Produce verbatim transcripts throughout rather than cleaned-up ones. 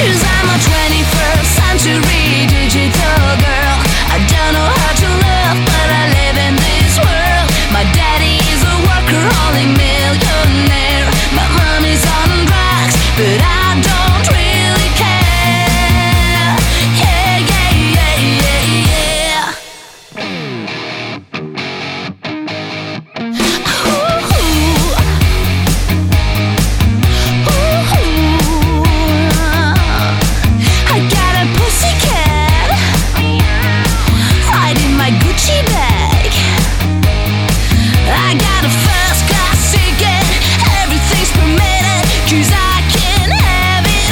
'Cause I'm a twenty-first century digital girl. I don't know how to love, but I live in this world. My daddy is a workaholic millionaire. My mom is on drugs, but I don't really care. Yeah, yeah, yeah, yeah, yeah. Ooh, ooh, I got a pussycat right in my Gucci bag. I got a first class ticket, everything's permitted, 'cause I can have it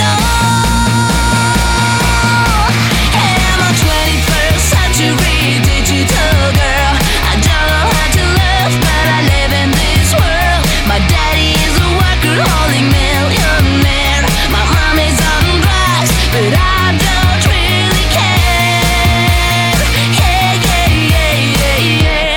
all. And I'm a twenty-first century digital girl. I don't know how to love, but I live in this world. My daddy is a workaholic millionaire. My mom is on drugs, but I don't really care. Yeah, yeah, yeah, yeah, yeah.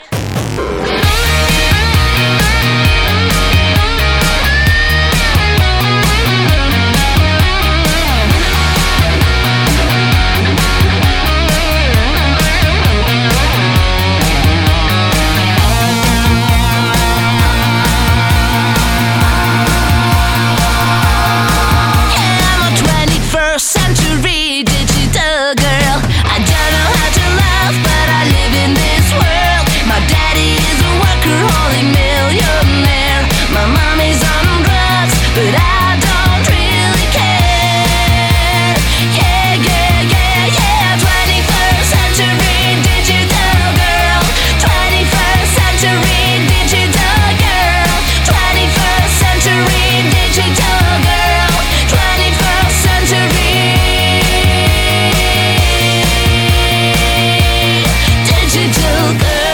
I'm a twenty-first century digital girl. I don't know how to love, but I live in this world. My daddy is a workaholic millionaire. My mom is on drugs, but I don't really care. Yeah, yeah, yeah, yeah. twenty-first century digital girl. twenty-first century digital girl. twenty-first century digital girl. twenty-first century digital girl.